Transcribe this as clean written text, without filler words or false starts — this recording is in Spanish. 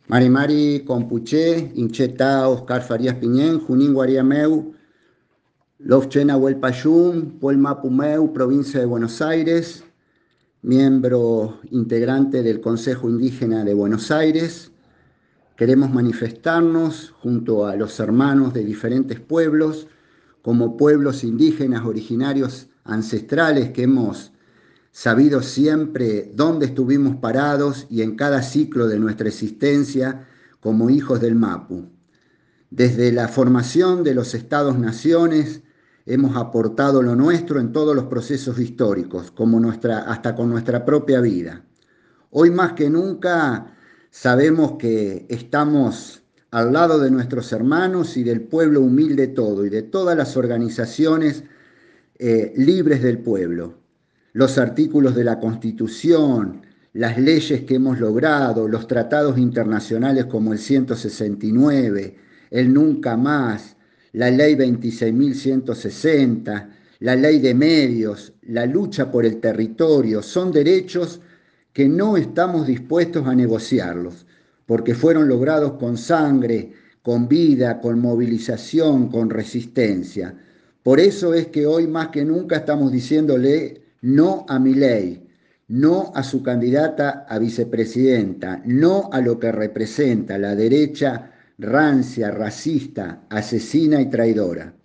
Mari Mari Compuché, Incheta, Oscar Farías Piñén, Junín Guariameu, Lovchena Huelpayún, Puel Mapumeu, provincia de Buenos Aires, miembro integrante del Consejo Indígena de Buenos Aires. Queremos manifestarnos junto a los hermanos de diferentes pueblos, como pueblos indígenas originarios ancestrales que hemos sabido siempre dónde estuvimos parados y en cada ciclo de nuestra existencia como hijos del Mapu. Desde la formación de los estados-naciones hemos aportado lo nuestro en todos los procesos históricos, hasta con nuestra propia vida. Hoy más que nunca sabemos que estamos al lado de nuestros hermanos y del pueblo humilde todo y de todas las organizaciones libres del pueblo. Los artículos de la Constitución, las leyes que hemos logrado, los tratados internacionales como el 169, el Nunca Más, la Ley 26.160, la Ley de Medios, la lucha por el territorio, son derechos que no estamos dispuestos a negociarlos, porque fueron logrados con sangre, con vida, con movilización, con resistencia. Por eso es que hoy más que nunca estamos diciéndole no a Milei, no a su candidata a vicepresidenta, no a lo que representa la derecha rancia, racista, asesina y traidora.